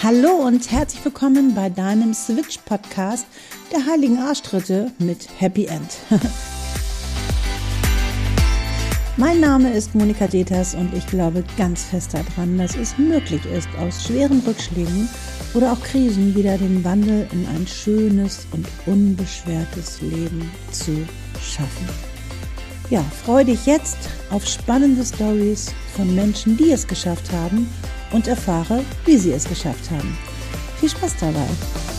Hallo und herzlich willkommen bei deinem Switch-Podcast der heiligen Arschtritte mit Happy End. Mein Name ist Monika Deters und ich glaube ganz fest daran, dass es möglich ist, aus schweren Rückschlägen oder auch Krisen wieder den Wandel in ein schönes und unbeschwertes Leben zu schaffen. Ja, freue dich jetzt auf spannende Storys von Menschen, die es geschafft haben und erfahre, wie sie es geschafft haben. Viel Spaß dabei!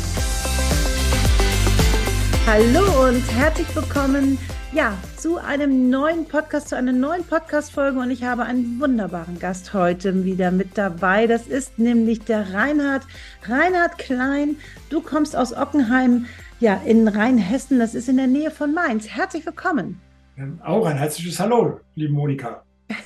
Hallo und herzlich willkommen zu einem neuen Podcast, zu einer neuen Podcast-Folge, und ich habe einen wunderbaren Gast heute wieder mit dabei. Das ist nämlich der Reinhard. Reinhard Klein, du kommst aus Ockenheim, in Rheinhessen, das ist in der Nähe von Mainz. Herzlich willkommen. Auch ein herzliches Hallo, liebe Monika.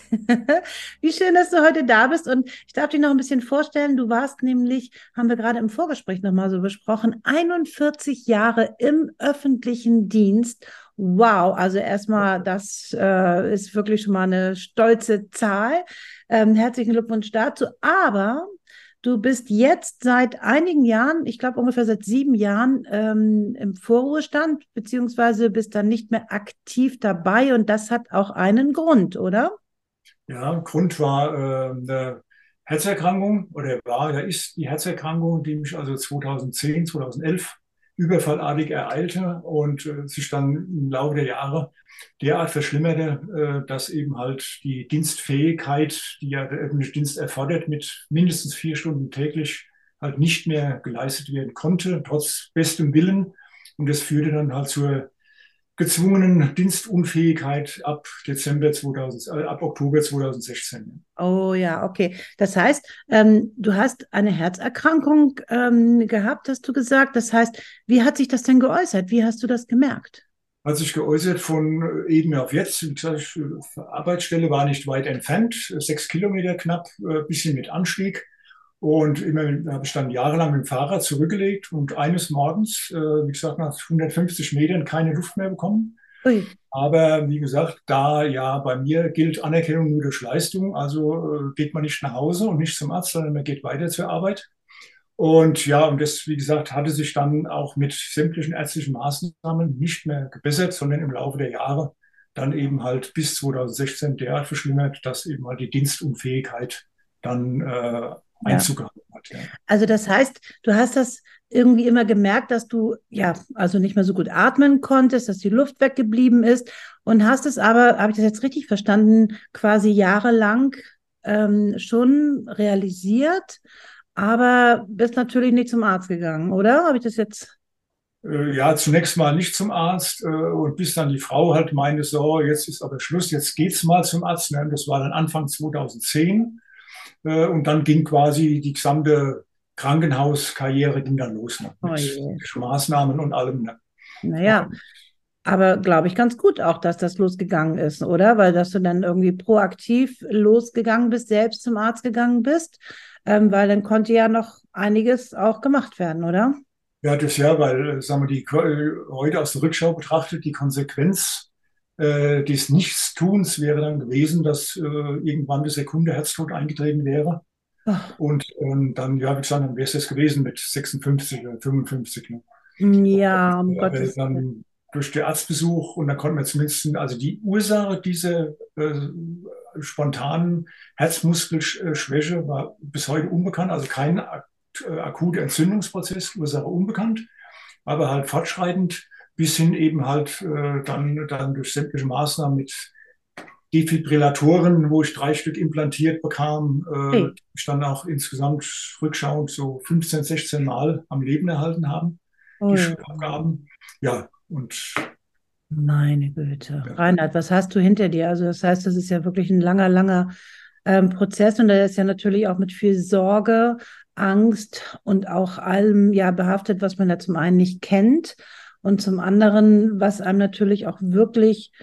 Wie schön, dass du heute da bist, und ich darf dich noch ein bisschen vorstellen. Du warst nämlich, haben wir gerade im Vorgespräch nochmal so besprochen, 41 Jahre im öffentlichen Dienst. Wow, also erstmal, das ist wirklich schon mal eine stolze Zahl. Herzlichen Glückwunsch dazu. Aber du bist jetzt seit einigen Jahren, ich glaube ungefähr seit 7 Jahren, im Vorruhestand, beziehungsweise bist dann nicht mehr aktiv dabei, und das hat auch einen Grund, oder? Ja, Grund war eine Herzerkrankung, ist die Herzerkrankung, die mich also 2010, 2011 überfallartig ereilte und sich dann im Laufe der Jahre derart verschlimmerte, dass eben halt die Dienstfähigkeit, die ja der öffentliche Dienst erfordert, mit mindestens 4 Stunden täglich halt nicht mehr geleistet werden konnte, trotz bestem Willen. Und das führte dann halt zur gezwungenen Dienstunfähigkeit ab Oktober 2016. Oh ja, okay. Das heißt, du hast eine Herzerkrankung gehabt, hast du gesagt. Das heißt, wie hat sich das denn geäußert? Wie hast du das gemerkt? Hat sich geäußert von eben auf jetzt. Wie gesagt, Arbeitsstelle war nicht weit entfernt, 6 Kilometer knapp, bisschen mit Anstieg. Und immer habe ich dann jahrelang mit dem Fahrrad zurückgelegt und eines Morgens, wie gesagt, nach 150 Metern keine Luft mehr bekommen. Ui. Aber wie gesagt, da ja bei mir gilt Anerkennung nur durch Leistung, also geht man nicht nach Hause und nicht zum Arzt, sondern man geht weiter zur Arbeit. Und ja, und das, wie gesagt, hatte sich dann auch mit sämtlichen ärztlichen Maßnahmen nicht mehr gebessert, sondern im Laufe der Jahre dann eben halt bis 2016 derart verschlimmert, dass eben halt die Dienstunfähigkeit dann Ja. Einzug gehalten hat. Ja. Also das heißt, du hast das irgendwie immer gemerkt, dass du also nicht mehr so gut atmen konntest, dass die Luft weggeblieben ist, und hast es aber, habe ich das jetzt richtig verstanden, quasi jahrelang schon realisiert, aber bist natürlich nicht zum Arzt gegangen, oder? Habe ich das jetzt? Ja, zunächst mal nicht zum Arzt und bis dann die Frau halt meinte, so, jetzt ist aber Schluss, jetzt geht's mal zum Arzt. Ne? Das war dann Anfang 2010 und dann ging quasi die gesamte Krankenhauskarriere ging dann los, ne? Oh Mit je. Maßnahmen und allem. Ne? Naja, aber glaube ich ganz gut auch, dass das losgegangen ist, oder? Weil dass du dann irgendwie proaktiv losgegangen bist, selbst zum Arzt gegangen bist, weil dann konnte ja noch einiges auch gemacht werden, oder? Ja, das ja, weil, sagen wir, heute aus der Rückschau betrachtet, die Konsequenz des Nichtstuns wäre dann gewesen, dass irgendwann der Sekunde Herztod eingetreten wäre. Oh, Und dann, ja, wie gesagt, dann wäre es das gewesen mit 56 oder 55. Ne? ja, um Aber Gottes Willen. dann durch den Arztbesuch und dann konnten wir zumindest, also die Ursache dieser spontanen Herzmuskelschwäche war bis heute unbekannt, also kein akuter Entzündungsprozess, Ursache unbekannt, aber halt fortschreitend bis hin eben halt dann durch sämtliche Maßnahmen mit Defibrillatoren, wo ich 3 Stück implantiert bekam, Hey, die mich dann auch insgesamt rückschauend so 15, 16 Mal am Leben erhalten haben, die ui, Schulabgaben. Ja, und meine Güte. ja, Reinhard, was hast du hinter dir? Also das heißt, das ist ja wirklich ein langer, langer Prozess, und der ist ja natürlich auch mit viel Sorge, Angst und auch allem behaftet, was man da zum einen nicht kennt, und zum anderen, was einem natürlich auch wirklich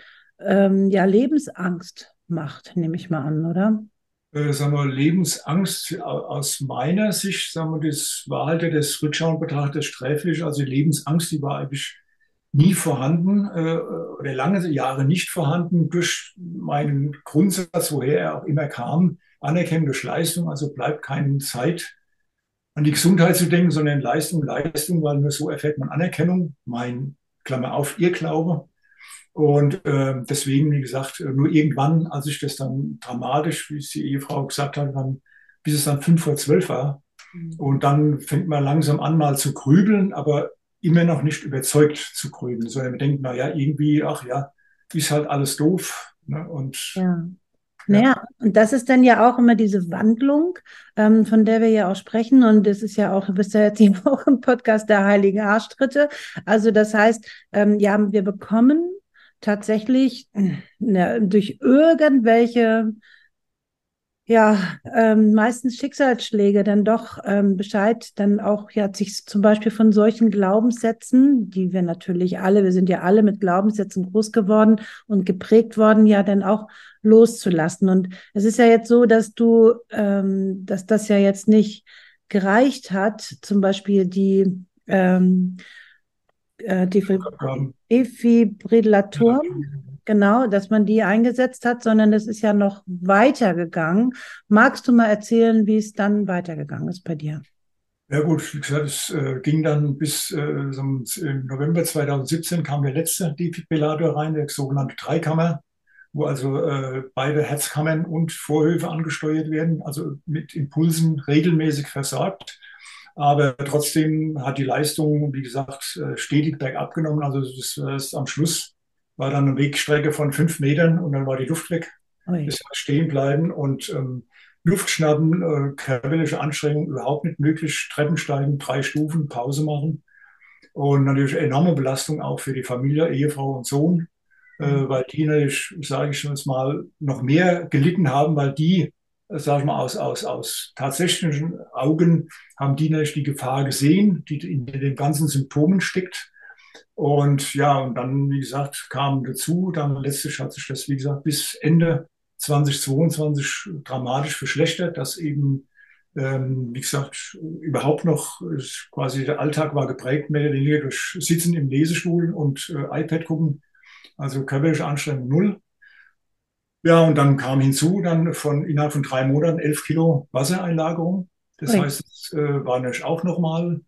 Lebensangst macht, nehme ich mal an, oder? sagen wir, Lebensangst aus meiner Sicht, sagen wir, das war halt ja das Rückschauen betrachtet sträflich. Also die Lebensangst, die war eigentlich nie vorhanden oder lange Jahre nicht vorhanden durch meinen Grundsatz, woher er auch immer kam, Anerkennung durch Leistung, also bleibt keine Zeit an die Gesundheit zu denken, sondern Leistung, Leistung, weil nur so erfährt man Anerkennung, mein, Klammer auf, Irrglaube. Und deswegen, wie gesagt, nur irgendwann, als ich das dann dramatisch, wie es die Ehefrau gesagt hat, dann, bis es dann 5 vor 12 war. Und dann fängt man langsam an, mal zu grübeln, aber immer noch nicht überzeugt zu grübeln, sondern man denkt, naja, irgendwie, ach ja, ist halt alles doof. Ne? Und Ja. ja, Naja, und das ist dann ja auch immer diese Wandlung, von der wir ja auch sprechen. Und das ist ja auch, du bist ja jetzt eben auch im Podcast der Heiligen Arschtritte. Also das heißt, ja, wir bekommen tatsächlich durch irgendwelche ja, meistens Schicksalsschläge dann doch Bescheid, dann auch ja sich zum Beispiel von solchen Glaubenssätzen, die wir natürlich alle, wir sind ja alle mit Glaubenssätzen groß geworden und geprägt worden, ja dann auch loszulassen. Und es ist ja jetzt so, dass das ja jetzt nicht gereicht hat, zum Beispiel die Defibrillatoren, genau, dass man die eingesetzt hat, sondern es ist ja noch weitergegangen. Magst du mal erzählen, wie es dann weitergegangen ist bei dir? ja gut, wie gesagt, es ging dann bis im November 2017 kam der letzte Defibrillator rein, der sogenannte Dreikammer, wo also beide Herzkammern und Vorhöfe angesteuert werden, also mit Impulsen regelmäßig versorgt. Aber trotzdem hat die Leistung, wie gesagt, stetig bergab genommen. Also das am Schluss war dann eine Wegstrecke von 5 Metern und dann war die Luft weg. Ui. Es war stehen bleiben und Luft schnappen, körperliche Anstrengung überhaupt nicht möglich. Treppen steigen, 3 Stufen, Pause machen. Und natürlich enorme Belastung auch für die Familie, Ehefrau und Sohn, weil die natürlich, sage ich schon mal, noch mehr gelitten haben, weil die, sage ich mal, aus tatsächlichen Augen haben die natürlich die Gefahr gesehen, die in den ganzen Symptomen steckt. Und ja, und dann, wie gesagt, kam dazu, dann letztlich hat sich das, wie gesagt, bis Ende 2022 dramatisch verschlechtert, dass eben, wie gesagt, überhaupt noch quasi der Alltag war geprägt, mehr oder weniger durch Sitzen im Lesestuhl und iPad gucken, also körperliche Anstrengung null. Ja, und dann kam hinzu, dann innerhalb von 3 Monaten 11 Kilo Wassereinlagerung. Das Ui. heißt, es war natürlich auch nochmal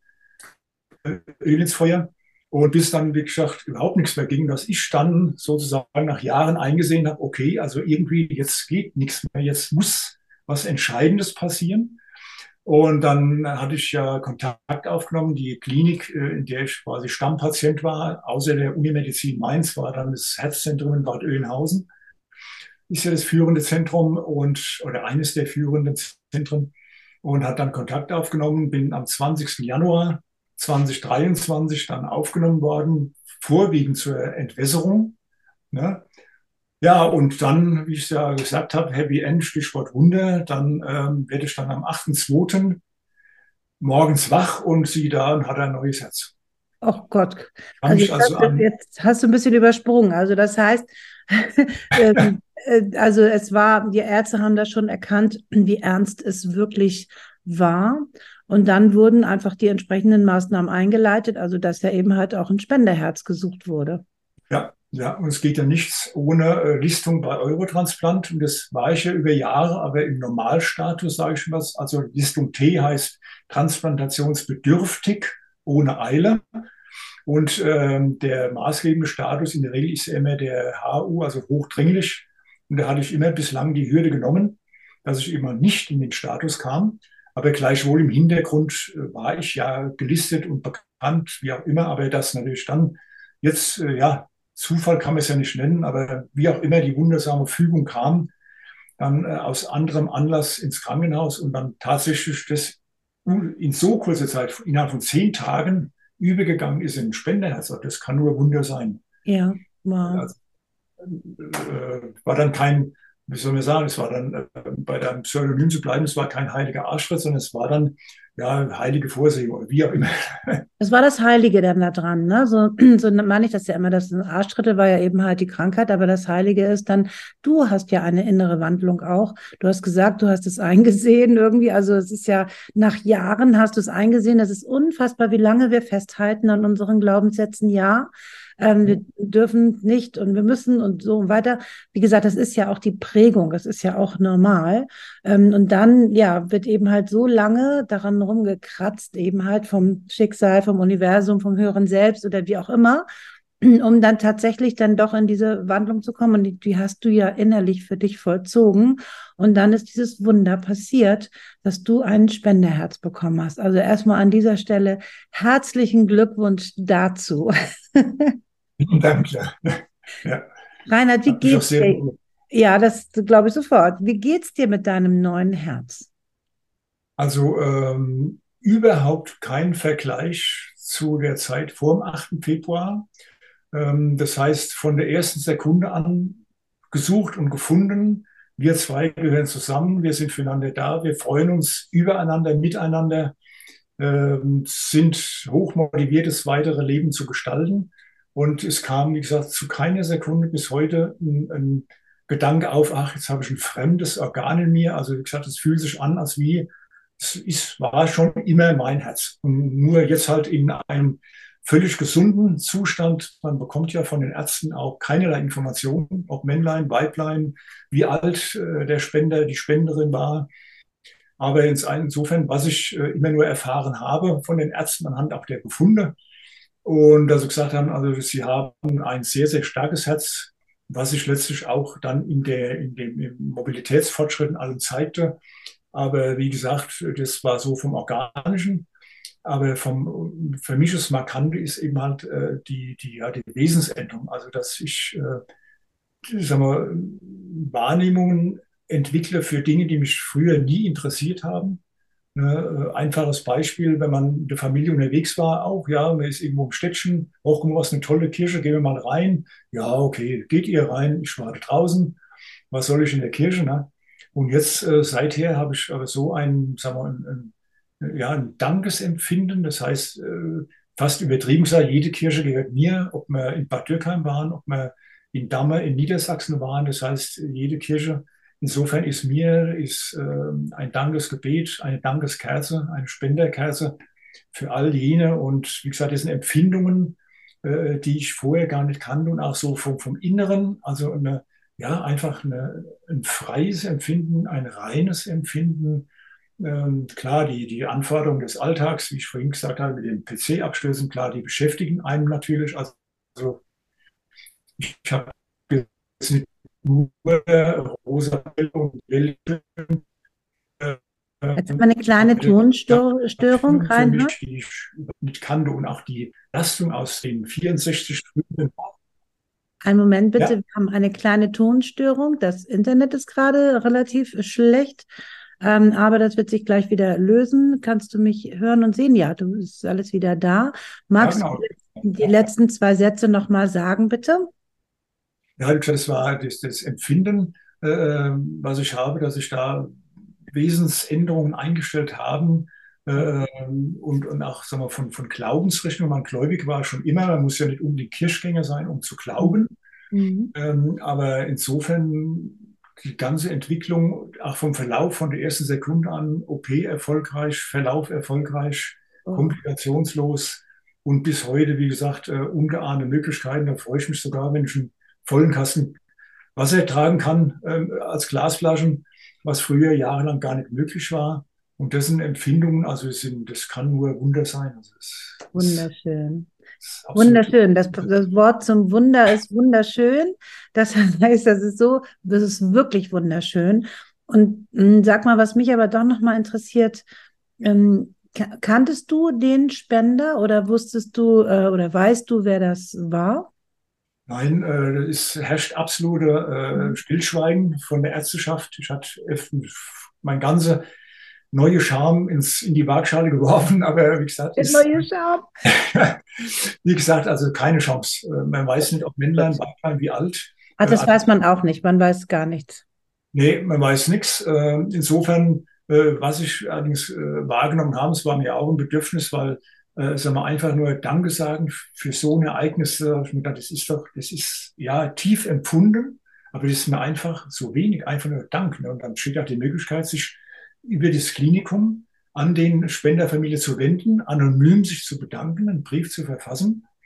Öl ins Feuer. Und bis dann, wie gesagt, überhaupt nichts mehr ging, dass ich dann sozusagen nach Jahren eingesehen habe, okay, also irgendwie jetzt geht nichts mehr, jetzt muss was Entscheidendes passieren. Und dann hatte ich ja Kontakt aufgenommen. Die Klinik, in der ich quasi Stammpatient war, außer der Unimedizin Mainz, war dann das Herzzentrum in Bad Oeynhausen. Ist ja das führende Zentrum oder eines der führenden Zentren und hat dann Kontakt aufgenommen. Bin am 20. Januar 2023 dann aufgenommen worden, vorwiegend zur Entwässerung. Ne? Ja, und dann, wie ich es ja gesagt habe, Happy End, Stichwort Wunder, dann werde ich dann am 8.2. morgens wach und siehe da und hat ein neues Herz. Oh Gott. Kann Also mich also an, jetzt hast du ein bisschen übersprungen. Also das heißt, also es war, die Ärzte haben das schon erkannt, wie ernst es wirklich war. Und dann wurden einfach die entsprechenden Maßnahmen eingeleitet, also dass ja eben halt auch ein Spenderherz gesucht wurde. ja, ja, und es geht ja nichts ohne Listung bei Eurotransplant. Und das war ich ja über Jahre, aber im Normalstatus sage ich schon was. Also Listung T heißt transplantationsbedürftig, ohne Eile. Und der maßgebende Status in der Regel ist ja immer der HU, also hochdringlich. Und da hatte ich immer bislang die Hürde genommen, dass ich immer nicht in den Status kam. Aber gleichwohl im Hintergrund war ich ja gelistet und bekannt, wie auch immer. Aber das natürlich dann jetzt, ja, Zufall kann man es ja nicht nennen, aber wie auch immer die wundersame Fügung kam, dann aus anderem Anlass ins Krankenhaus und dann tatsächlich das in so kurzer Zeit, innerhalb von 10 Tagen, übergegangen ist in ein Spenderherz. Also das kann nur Wunder sein. Ja, wow. Also, war dann kein, wie soll man sagen, es war dann, bei deinem Pseudonym zu bleiben, es war kein heiliger Arschtritt, sondern es war dann, ja, heilige Vorsehung oder wie auch immer. Das war das Heilige dann da dran, ne? So, so meine ich das ja immer, dass ein Arschtritte war ja eben halt die Krankheit, aber das Heilige ist dann, du hast ja eine innere Wandlung auch. Du hast gesagt, du hast es eingesehen irgendwie. Also es ist ja, nach Jahren hast du es eingesehen. Das ist unfassbar, wie lange wir festhalten an unseren Glaubenssätzen, ja. Wir dürfen nicht und wir müssen und so weiter. Wie gesagt, das ist ja auch die Prägung, das ist ja auch normal. Und dann, ja, wird eben halt so lange daran rumgekratzt, eben halt vom Schicksal, vom Universum, vom höheren Selbst oder wie auch immer, um dann tatsächlich dann doch in diese Wandlung zu kommen. Und die hast du ja innerlich für dich vollzogen. Und dann ist dieses Wunder passiert, dass du ein Spenderherz bekommen hast. Also erstmal an dieser Stelle herzlichen Glückwunsch dazu. Danke. Ja, Reinhard, wie hat mich auch geht's sehr dir? gefreut. Ja, das glaube ich sofort. Wie geht's dir mit deinem neuen Herz? Also überhaupt kein Vergleich zu der Zeit vor dem 8. Februar. Das heißt, von der ersten Sekunde an gesucht und gefunden. Wir zwei gehören zusammen, wir sind füreinander da, wir freuen uns übereinander, miteinander, sind hochmotiviert, das weitere Leben zu gestalten. Und es kam, wie gesagt, zu keiner Sekunde bis heute ein Gedanke auf, ach, jetzt habe ich ein fremdes Organ in mir. Also wie gesagt, es fühlt sich an, als wie, war schon immer mein Herz. Und nur jetzt halt in einem völlig gesunden Zustand. Man bekommt ja von den Ärzten auch keinerlei Informationen, ob Männlein, Weiblein, wie alt der Spender, die Spenderin war. Aber insofern, was ich immer nur erfahren habe von den Ärzten anhand auch der Befunde, und also gesagt haben, also sie haben ein sehr, sehr starkes Herz, was sich letztlich auch dann in dem im Mobilitätsfortschritt allen zeigte. Aber wie gesagt, das war so vom Organischen. Aber für mich das Markante ist eben halt ja, die Wesensänderung. Also, dass sagen wir, Wahrnehmungen entwickle für Dinge, die mich früher nie interessiert haben. Ne, einfaches Beispiel, wenn man in der Familie unterwegs war, auch, ja, man ist irgendwo im Städtchen, auch was eine tolle Kirche, gehen wir mal rein. Ja, okay, geht ihr rein, ich warte draußen. Was soll ich in der Kirche, ne? Und jetzt, seither habe ich aber so sagen wir, ja, ein Dankesempfinden. Das heißt, fast übertrieben gesagt, jede Kirche gehört mir, ob wir in Bad Dürkheim waren, ob wir in Damme in Niedersachsen waren. Das heißt, jede Kirche. Insofern ist ein Dankesgebet, eine Dankeskerze, eine Spenderkerze für all jene. Und wie gesagt, das sind Empfindungen, die ich vorher gar nicht kannte und auch so vom Inneren, also ja, einfach ein freies Empfinden, ein reines Empfinden. Klar, die Anforderungen des Alltags, wie ich vorhin gesagt habe, mit den PC-Abstößen, klar, die beschäftigen einen natürlich. Also ich habe jetzt nicht nur rosa und Welt, Jetzt hat man eine kleine Tonstörung, für Reinhard. mich, die ich nicht kannte und auch die Leistung aus den 64 Stunden. Einen Moment bitte, Ja, wir haben eine kleine Tonstörung. Das Internet ist gerade relativ schlecht, aber das wird sich gleich wieder lösen. Kannst du mich hören und sehen? Ja, du ist alles wieder da. ja, Magst du genau. die letzten zwei Sätze nochmal sagen, bitte? Ja, das war das Empfinden, was ich habe, dass ich da Wesensänderungen eingestellt haben und auch sagen wir, von Glaubensrichtung. Man gläubig war schon immer, man muss ja nicht unbedingt Kirchgänger sein, um zu glauben. Mhm. Aber insofern die ganze Entwicklung, auch vom Verlauf von der ersten Sekunde an, OP erfolgreich, Verlauf erfolgreich, Oh. komplikationslos und bis heute, wie gesagt, ungeahnte Möglichkeiten. Da freue ich mich sogar, wenn ich einen vollen Kasten Wasser tragen kann als Glasflaschen, was früher jahrelang gar nicht möglich war. Und das sind Empfindungen, also das kann nur Wunder sein. Also Wunderschön. das ist absolut. Wunderschön. Das Wort zum Wunder ist wunderschön. Das heißt, das ist wirklich wunderschön. Und sag mal, was mich aber doch nochmal interessiert, kanntest du den Spender oder wusstest du oder weißt du, wer das war? Nein, es herrscht absolute Mhm. Stillschweigen von der Ärzteschaft. Ich hatte mein ganzer neue Charme in die Waagschale geworfen, aber wie gesagt, Der neue Scham. wie gesagt, also keine Chance. Man weiß nicht, ob Männlein, Gut. Weiblein, wie alt. Ach, das weiß man auch nicht. Man weiß gar nichts. Nee, man weiß nichts. Insofern, was ich allerdings wahrgenommen habe, es war mir auch ein Bedürfnis, weil, sagen wir, einfach nur Danke sagen für so ein Ereignis, hab ich mir gedacht, das ist ja tief empfunden, aber das ist mir einfach so wenig, einfach nur Dank. Ne? Und dann steht auch die Möglichkeit, sich über das Klinikum an den Spenderfamilie zu wenden, anonym sich zu bedanken, einen Brief zu verfassen.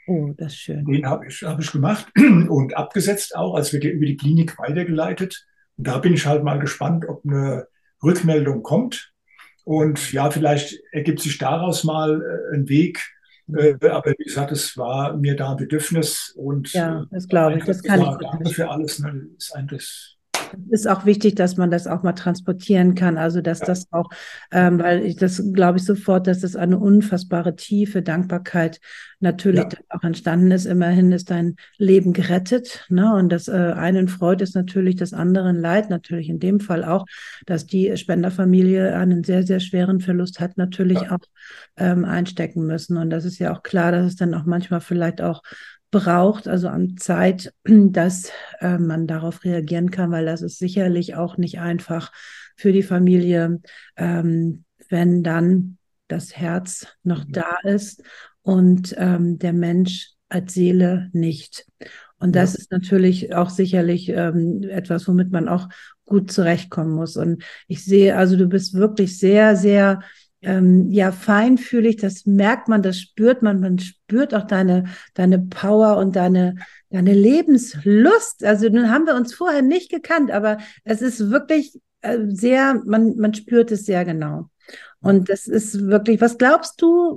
Oh, das ist schön. Den hab ich gemacht und abgesetzt auch, als wird der über die Klinik weitergeleitet. Und da bin ich halt mal gespannt, ob eine Rückmeldung kommt. Und ja, vielleicht ergibt sich daraus mal ein Weg. Aber wie gesagt, es war mir da ein Bedürfnis und Ja, das glaube ich. einer hat Das kann ich gesagt, gut danke für verstehen. alles. Ne? Das ist eigentlich, Ist auch wichtig, dass man das auch mal transportieren kann. Also, dass ja, das auch, weil ich das glaube ich sofort, dass das eine unfassbare tiefe Dankbarkeit natürlich ja, dann auch entstanden ist. Immerhin ist dein Leben gerettet, ne? Und das einen freut es natürlich, das anderen leid natürlich in dem Fall auch, dass die Spenderfamilie einen sehr, sehr schweren Verlust hat, natürlich ja, auch einstecken müssen. Und das ist ja auch klar, dass es dann auch manchmal vielleicht auch braucht, also an Zeit, dass man darauf reagieren kann, weil das ist sicherlich auch nicht einfach für die Familie, wenn dann das Herz noch da ist und der Mensch als Seele nicht. Und das ja. ist natürlich auch sicherlich etwas, womit man auch gut zurechtkommen muss. Und ich sehe, also du bist wirklich sehr, sehr ja, feinfühlig, das merkt man, das spürt man spürt auch deine Power und deine Lebenslust. Also nun haben wir uns vorher nicht gekannt, aber es ist wirklich sehr, man spürt es sehr genau. Und das ist wirklich, was glaubst du,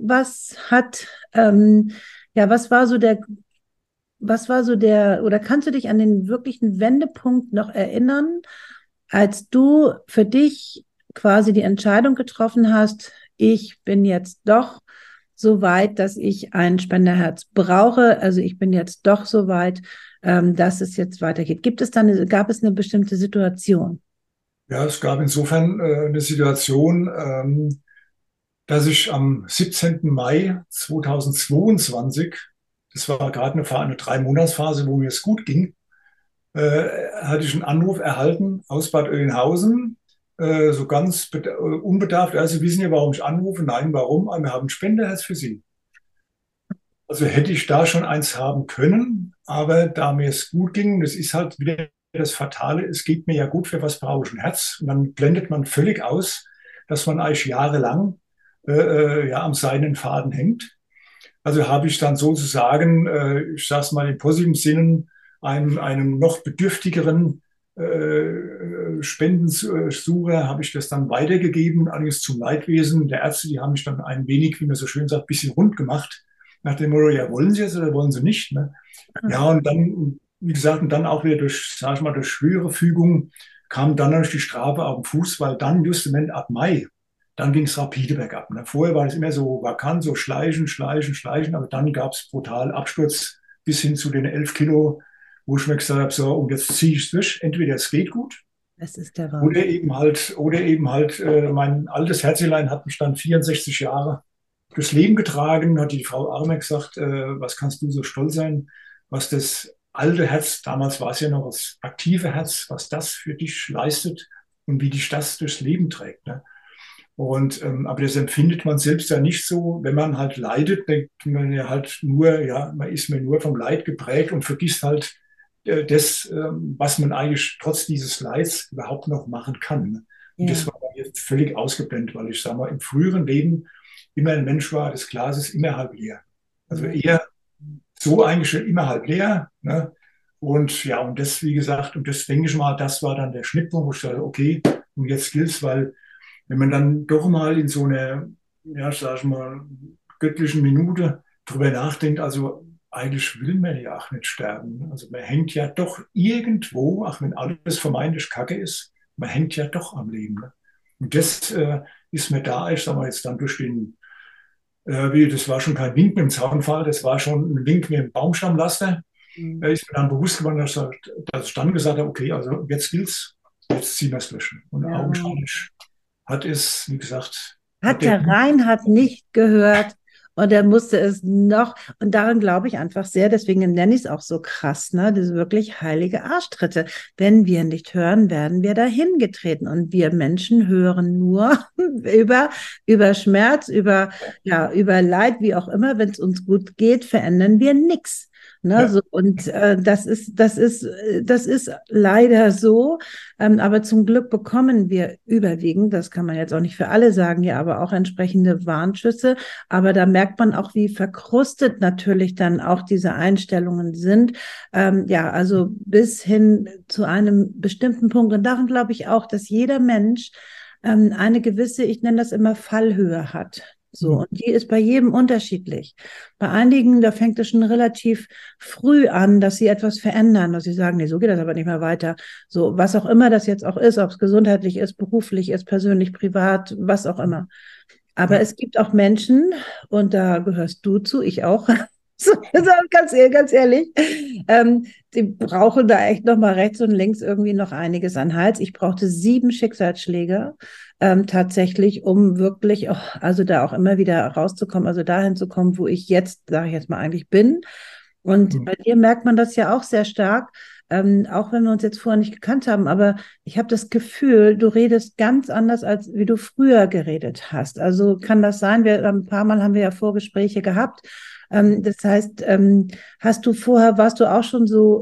ja, oder kannst du dich an den wirklichen Wendepunkt noch erinnern, als du für dich quasi die Entscheidung getroffen hast, ich bin jetzt doch so weit, dass ich ein Spenderherz brauche. Also ich bin jetzt doch so weit, dass es jetzt weitergeht. Gab es eine bestimmte Situation? Ja, es gab insofern eine Situation, dass ich am 17. Mai 2022, das war gerade eine 3-Monatsphase, wo mir es gut ging, hatte ich einen Anruf erhalten aus Bad Oeynhausen, so ganz unbedarft. Also, wissen Sie, warum ich anrufe? Nein, warum? Wir haben ein Spenderherz für Sie. Also hätte ich da schon eins haben können, aber da mir es gut ging, das ist halt wieder das Fatale, es geht mir ja gut, für was brauche ich ein Herz? Und dann blendet man völlig aus, dass man eigentlich jahrelang ja, am seidenen Faden hängt. Also habe ich dann sozusagen, ich sage es mal in positiven Sinnen, einem noch bedürftigeren Spendensucher habe ich das dann weitergegeben, allerdings zum Leidwesen der Ärzte. Die haben mich dann ein wenig, wie man so schön sagt, ein bisschen rund gemacht, nach dem Motto, ja, wollen Sie es oder wollen Sie nicht? Ne? Ja, und dann, wie gesagt, und dann auch wieder durch, sag ich mal, durch höhere Fügung kam dann natürlich die Strafe auf den Fuß, weil dann just im Moment ab Mai, dann ging es rapide bergab. Ne? Vorher war es immer so vakant, so schleichen, schleichen, schleichen, aber dann gab es brutal Absturz bis hin zu den 11 Kilo, wo ich mir gesagt habe, so, und jetzt ziehe ich es durch. Entweder es geht gut Das ist der Wahnsinn. oder eben halt, mein altes Herzelein hat mich dann 64 Jahre durchs Leben getragen, hat die Frau Arme gesagt, was kannst du so stolz sein, was das alte Herz, damals war es ja noch das aktive Herz, was das für dich leistet und wie dich das durchs Leben trägt. Ne? Und aber das empfindet man selbst ja nicht so. Wenn man halt leidet, denkt man ja halt nur, ja, man ist mir nur vom Leid geprägt und vergisst halt das, was man eigentlich trotz dieses Leids überhaupt noch machen kann. Ne? Und das Ja, war jetzt völlig ausgeblendet, weil ich sage mal, im früheren Leben immer ein Mensch war, das Glas ist immer halb leer. Also ja. eher so eingestellt, immer halb leer. Ne? Und ja, und das, wie gesagt, und das denke ich mal, das war dann der Schnittpunkt, wo ich sage, okay, und jetzt gilt's, weil wenn man dann doch mal in so einer, ja, sag ich mal, göttlichen Minute drüber nachdenkt, also eigentlich will man ja auch nicht sterben. Also man hängt ja doch irgendwo, auch wenn alles vermeintlich Kacke ist, man hängt ja doch am Leben. Ne? Und das ist mir da, ich sag mal jetzt dann durch den, das war schon kein Wink mit dem Zaunpfahl, das war schon ein Wink mit dem Baumstammlaster. Mhm. Ist mir dann bewusst geworden, dass ich dann gesagt habe, okay, also jetzt gilt's, jetzt ziehen wir es durch. Und Ja. augenscheinlich hat es, wie gesagt, hat Hat der, der Reinhard nicht gehört und er musste es noch, und daran glaube ich einfach sehr, deswegen nenne ich es auch so krass, ne, diese wirklich heilige Arschtritte. Wenn wir nicht hören, werden wir dahin getreten und wir Menschen hören nur über Schmerz, ja, über Leid, wie auch immer, wenn es uns gut geht, verändern wir nichts. Ne, Ja. so, und das ist leider so. Aber zum Glück bekommen wir überwiegend, das kann man jetzt auch nicht für alle sagen, ja, aber auch entsprechende Warnschüsse. Aber da merkt man auch, wie verkrustet natürlich dann auch diese Einstellungen sind. Ja, also bis hin zu einem bestimmten Punkt. Und darum glaube ich auch, dass jeder Mensch eine gewisse, ich nenne das immer Fallhöhe hat. So, Hm. und die ist bei jedem unterschiedlich. Bei einigen, da fängt es schon relativ früh an, dass sie etwas verändern, dass sie sagen, nee, so geht das aber nicht mehr weiter. So, was auch immer das jetzt auch ist, ob es gesundheitlich ist, beruflich ist, persönlich, privat, was auch immer. Aber Ja. es gibt auch Menschen, und da gehörst du zu, ich auch, so, also ganz ehrlich, die brauchen da echt noch mal rechts und links irgendwie noch einiges an Hals. Ich brauchte 7 Schicksalsschläge tatsächlich, um wirklich, auch, also da auch immer wieder rauszukommen, also dahin zu kommen, wo ich jetzt, sage ich jetzt mal, eigentlich bin. Und Hm. bei dir merkt man das ja auch sehr stark, auch wenn wir uns jetzt vorher nicht gekannt haben, aber ich habe das Gefühl, du redest ganz anders, als wie du früher geredet hast. Also kann das sein? Ein paar Mal haben wir ja Vorgespräche gehabt. Das heißt, warst du auch schon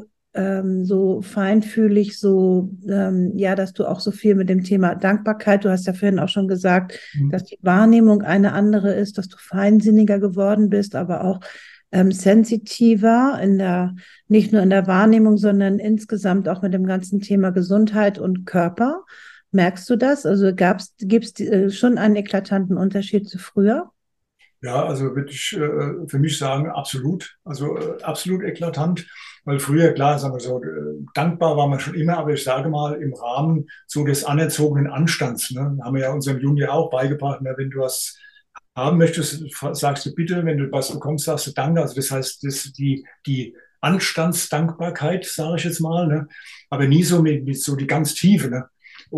so feinfühlig, ja, dass du auch so viel mit dem Thema Dankbarkeit, du hast ja vorhin auch schon gesagt, Hm. dass die Wahrnehmung eine andere ist, dass du feinsinniger geworden bist, aber auch sensitiver nicht nur in der Wahrnehmung, sondern insgesamt auch mit dem ganzen Thema Gesundheit und Körper. Merkst du das? Also gibt es schon einen eklatanten Unterschied zu früher? Ja, also würde ich für mich sagen, absolut. Also absolut eklatant. Weil früher, klar, sagen wir so, dankbar war man schon immer, aber ich sage mal, im Rahmen so des anerzogenen Anstands, ne, haben wir ja unserem Jungen ja auch beigebracht, ne, wenn du was haben möchtest, sagst du bitte, wenn du was bekommst, sagst du Danke. Also das heißt, die Anstandsdankbarkeit, sage ich jetzt mal, ne, aber nie so mit so die ganz Tiefe. Ne.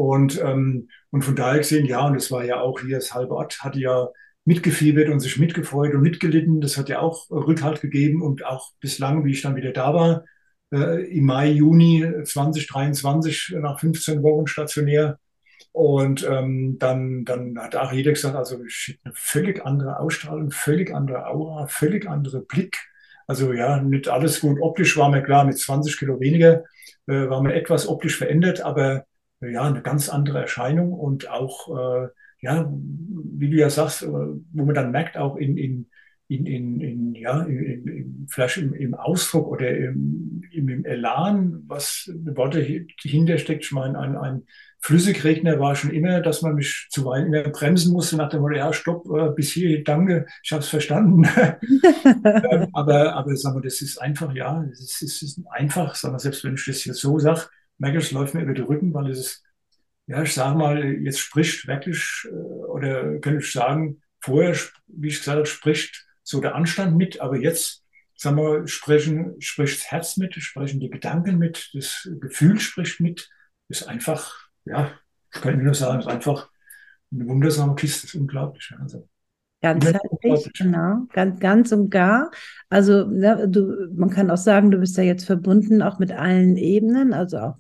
Und von daher gesehen, ja, und es war ja auch hier, das halbe Ort hatte ja mitgefiebert und sich mitgefreut und mitgelitten. Das hat ja auch Rückhalt gegeben und auch bislang, wie ich dann wieder da war, im Mai, Juni 2023 nach 15 Wochen stationär. Und dann hat auch jeder gesagt, also eine völlig andere Ausstrahlung, völlig andere Aura, völlig andere Blick. Also ja, nicht alles gut. Optisch war mir klar, mit 20 Kilo weniger war mir etwas optisch verändert, aber ja, eine ganz andere Erscheinung und auch ja, wie du ja sagst, wo man dann merkt, auch vielleicht im Ausdruck oder im Elan, was Worte dahinter steckt. Ich meine, ein Flüssigregner war schon immer, dass man mich zuweilen immer bremsen musste nach dem Motto, ja, stopp, bis hier, danke, ich habe es verstanden. Aber sagen wir, das ist einfach, ja, es ist einfach, sagen wir, selbst wenn ich das jetzt so sage, merke ich, es läuft mir über den Rücken, weil es ist, ja, ich sage mal, jetzt spricht wirklich, oder könnte ich sagen, vorher, wie ich gesagt habe, spricht so der Anstand mit, aber jetzt, sagen wir, spricht das Herz mit, sprechen die Gedanken mit, das Gefühl spricht mit, ist einfach, ja, ich kann nur sagen, ist einfach eine wundersame Kiste, ist unglaublich. Ja. Also, immer Ganzheitlich, unglaublich. genau, ganz und gar. Also, ne, man kann auch sagen, du bist ja jetzt verbunden auch mit allen Ebenen, also auch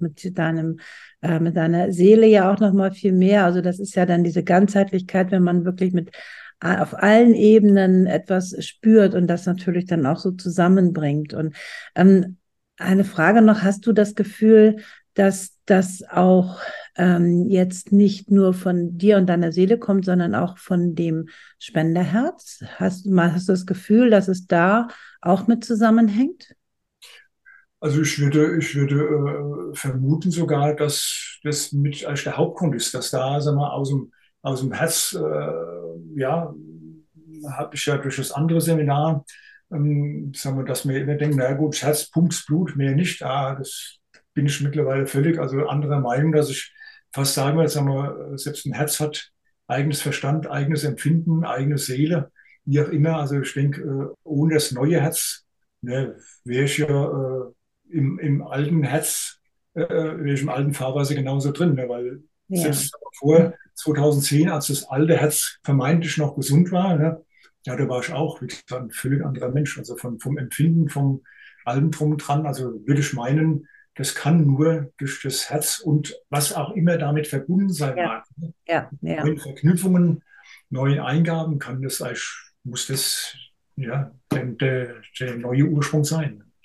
mit deiner Seele ja auch noch mal viel mehr. Also das ist ja dann diese Ganzheitlichkeit, wenn man wirklich auf allen Ebenen etwas spürt und das natürlich dann auch so zusammenbringt. Und ähm, eine Frage noch, hast du das Gefühl, dass das auch jetzt nicht nur von dir und deiner Seele kommt, sondern auch von dem Spenderherz? Hast du das Gefühl, dass es da auch mit zusammenhängt? Also ich würde vermuten sogar, dass das mit als der Hauptgrund ist, dass da, sagen wir, aus dem Herz, ja, habe ich ja durch das andere Seminar, sagen wir, dass wir immer denken, na gut, das Herz pumpt Blut, mehr nicht. Ah, das bin ich mittlerweile völlig, also anderer Meinung, dass ich fast sagen würde, sagen wir, selbst ein Herz hat eigenes Verstand, eigenes Empfinden, eigene Seele, wie auch immer. Also ich denke, ohne das neue Herz, ne, wäre ich ja im alten Herz, wäre ich im alten Fahrweise genauso drin, ne? Weil Ja. selbst vor 2010, als das alte Herz vermeintlich noch gesund war, ne, ja, da war ich auch, wie gesagt, ein völlig anderer Mensch. Also vom Empfinden, vom allem drum und dran. Also würde ich meinen, das kann nur durch das Herz und was auch immer damit verbunden sein Ja, mag. Ne? ja. Neuen Verknüpfungen, neuen Eingaben kann das eigentlich, muss das ja der neue Ursprung sein.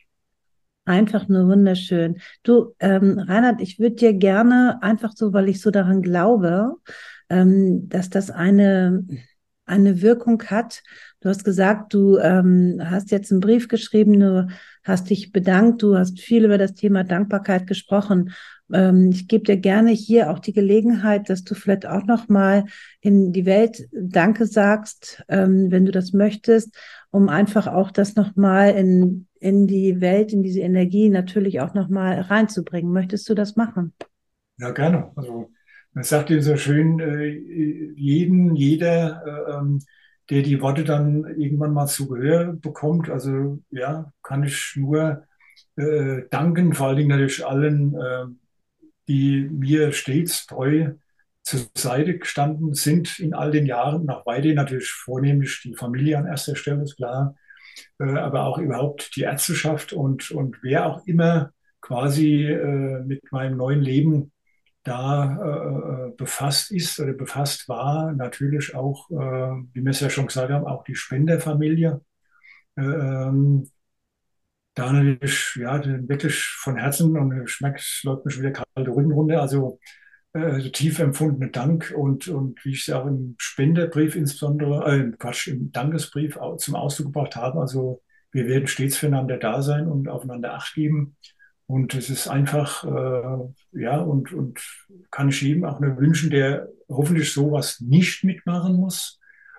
Einfach nur wunderschön. Du, Reinhard, ich würde dir gerne einfach so, weil ich so daran glaube, dass das eine Wirkung hat. Du hast gesagt, du hast jetzt einen Brief geschrieben, du hast dich bedankt, du hast viel über das Thema Dankbarkeit gesprochen. Ich gebe dir gerne hier auch die Gelegenheit, dass du vielleicht auch noch mal in die Welt Danke sagst, wenn du das möchtest, um einfach auch das nochmal in die Welt, in diese Energie natürlich auch nochmal reinzubringen. Möchtest du das machen? Ja, gerne. Also man sagt eben so schön, jeder, der die Worte dann irgendwann mal zu Gehör bekommt, also ja, kann ich nur danken, vor allen Dingen natürlich allen, die mir stets treu zur Seite gestanden sind in all den Jahren, nach weiterhin natürlich vornehmlich die Familie an erster Stelle, ist klar, aber auch überhaupt die Ärzteschaft und wer auch immer quasi mit meinem neuen Leben da befasst ist oder befasst war, natürlich auch, wie wir es ja schon gesagt haben, auch die Spenderfamilie. Äh, ähm, Da natürlich, ja, wirklich von Herzen und schmeckt, es läuft mir schon wieder kalte Rücken runter. Also tief empfundene Dank und wie ich es auch im Spenderbrief insbesondere, Quatsch, im Dankesbrief zum Ausdruck gebracht habe. Also wir werden stets füreinander da sein und aufeinander Acht geben. Und es ist einfach, ja, und kann ich jedem auch nur wünschen, der hoffentlich sowas nicht mitmachen muss,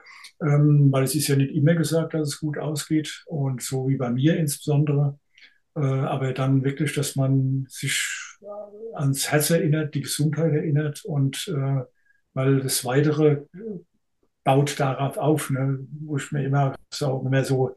weil es ist ja nicht immer gesagt, dass es gut ausgeht und so wie bei mir insbesondere. Aber dann wirklich, dass man sich ans Herz erinnert, die Gesundheit erinnert und weil das Weitere baut darauf auf, ne? Wo ich mir immer so, immer so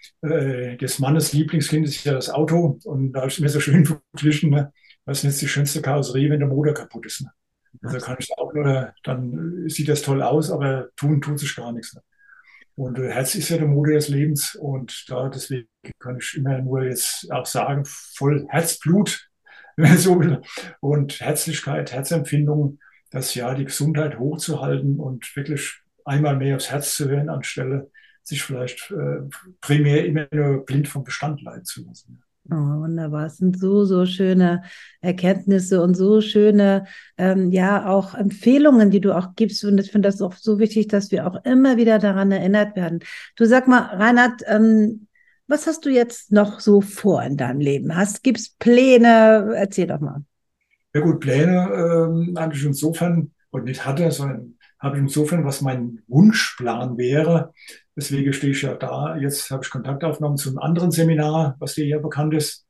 des Mannes Lieblingskind ist ja das Auto und da habe ich mir so schön verglichen, ne? Was ist jetzt die schönste Karosserie, wenn der Motor kaputt ist? Ne? Also kann ich auch nur, dann sieht das toll aus, aber tut sich gar nichts. Ne? Und Herz ist ja der Motor des Lebens und da deswegen kann ich immer nur jetzt auch sagen, voll Herzblut, wenn man so will, und Herzlichkeit, Herzempfindung, das ja die Gesundheit hochzuhalten und wirklich einmal mehr aufs Herz zu hören, anstelle sich vielleicht primär immer nur blind vom Verstand leiten zu lassen. Oh, wunderbar. Es sind so, so schöne Erkenntnisse und so schöne, ja, auch Empfehlungen, die du auch gibst. Und ich finde das auch so wichtig, dass wir auch immer wieder daran erinnert werden. Du sag mal, Reinhard, was hast du jetzt noch so vor in deinem Leben? Gibt es Pläne? Erzähl doch mal. Ja gut, Pläne hatte ich insofern, und nicht hatte, sondern habe ich insofern, was mein Wunschplan wäre. Deswegen stehe ich ja da. Jetzt habe ich Kontakt aufgenommen zu einem anderen Seminar, was dir ja bekannt ist.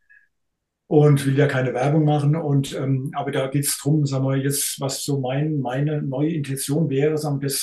Und will ja keine Werbung machen. Aber da geht es darum, sagen wir jetzt, was so meine neue Intention wäre, sagen wir,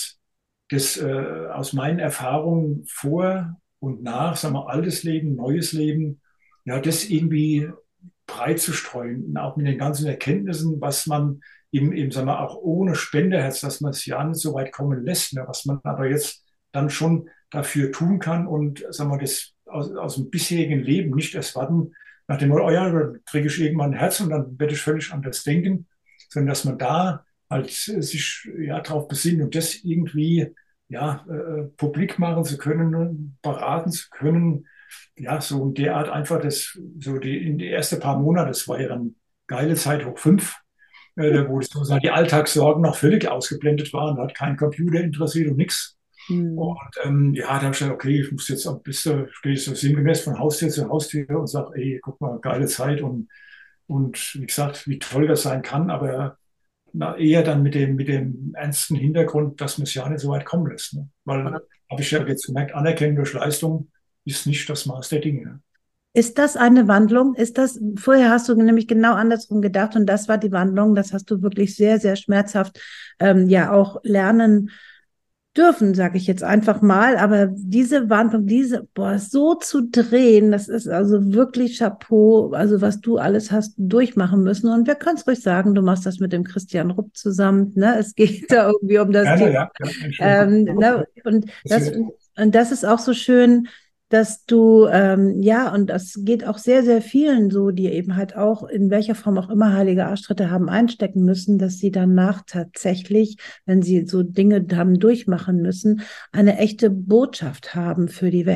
aus meinen Erfahrungen vor und nach, sagen wir, altes Leben, neues Leben, ja, das irgendwie breit zu streuen, und auch mit den ganzen Erkenntnissen, was man eben sagen wir, auch ohne Spenderherz, dass man es ja nicht so weit kommen lässt, ne, was man aber jetzt dann schon dafür tun kann und sagen wir, das aus dem bisherigen Leben nicht erst warten, nach dem Motto, oh ja, dann kriege ich irgendwann ein Herz und dann werde ich völlig anders denken, sondern dass man da halt sich ja darauf besinnt und das irgendwie ja publik machen zu können, beraten zu können, ja, so in der Art einfach das, so in die ersten paar Monate, das war ja dann geile Zeit hoch fünf, wo das sozusagen die Alltagssorgen noch völlig ausgeblendet waren, da hat kein Computer interessiert und nichts. Und Hm. ja, da habe ich gesagt, okay, ich muss jetzt am besten, stehe ich so sinngemäß von Haustür zu Haustür und sage, ey, guck mal, geile Zeit und wie gesagt, wie toll das sein kann, aber eher dann mit dem ernsten Hintergrund, dass man es ja nicht so weit kommen lässt. Ne? Weil, habe ich ja jetzt gemerkt, Anerkennen durch Leistung ist nicht das Maß der Dinge. Ne? Ist das eine Wandlung? Vorher hast du nämlich genau andersrum gedacht und das war die Wandlung. Das hast du wirklich sehr, sehr schmerzhaft, ja auch lernen dürfen, sage ich jetzt einfach mal. Aber diese Wandlung, so zu drehen, das ist also wirklich Chapeau, also was du alles hast durchmachen müssen. Und wir können es ruhig sagen, du machst das mit dem Christian Rupp zusammen. Ne? Es geht da irgendwie um das Gerne, Thema. ja, ja, Entschuldigung. Ne? Das wird, Und das ist auch so schön, dass du, ja, und das geht auch sehr, sehr vielen so, die eben halt auch in welcher Form auch immer heilige Arschtritte haben einstecken müssen, dass sie danach tatsächlich, wenn sie so Dinge haben durchmachen müssen, eine echte Botschaft haben für die Welt.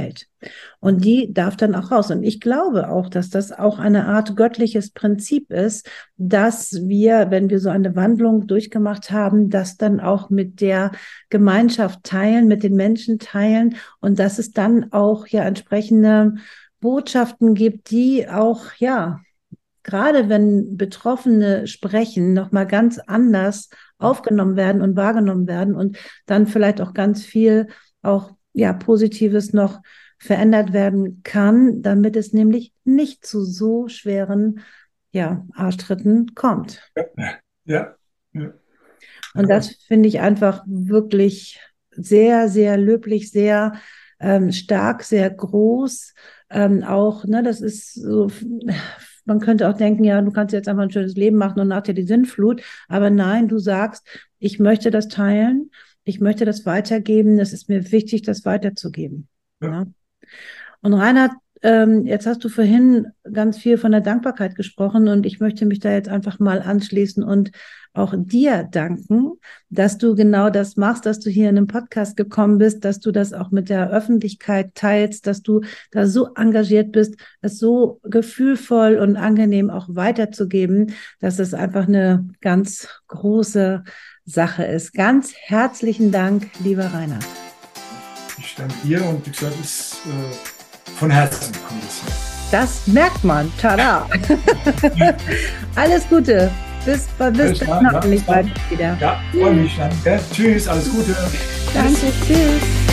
Und die darf dann auch raus. Und ich glaube auch, dass das auch eine Art göttliches Prinzip ist, dass wir, wenn wir so eine Wandlung durchgemacht haben, das dann auch mit der Gemeinschaft teilen, mit den Menschen teilen und dass es dann auch ja entsprechende Botschaften gibt, die auch, ja, gerade wenn Betroffene sprechen, nochmal ganz anders aufgenommen werden und wahrgenommen werden und dann vielleicht auch ganz viel auch ja Positives noch verändert werden kann, damit es nämlich nicht zu so schweren ja, Arschtritten kommt. Ja, ja. Und das finde ich einfach wirklich sehr, sehr löblich, sehr stark, sehr groß. Auch, ne, das ist so, man könnte auch denken, ja, du kannst jetzt einfach ein schönes Leben machen und nach dir die Sinnflut. Aber nein, du sagst, ich möchte das teilen, ich möchte das weitergeben, es ist mir wichtig, das weiterzugeben. Ja. Ja. Und Reinhard, jetzt hast du vorhin ganz viel von der Dankbarkeit gesprochen und ich möchte mich da jetzt einfach mal anschließen und auch dir danken, dass du genau das machst, dass du hier in den Podcast gekommen bist, dass du das auch mit der Öffentlichkeit teilst, dass du da so engagiert bist, es so gefühlvoll und angenehm auch weiterzugeben, dass es einfach eine ganz große Sache ist. Ganz herzlichen Dank, lieber Reinhard. Ich danke dir und wie gesagt, ist von Herzen kommt es. Das merkt man. Tada! Alles Gute. Bis dann hoffentlich bald wieder. Ja, freue mich. Danke. Tschüss, alles Gute. Danke, tschüss.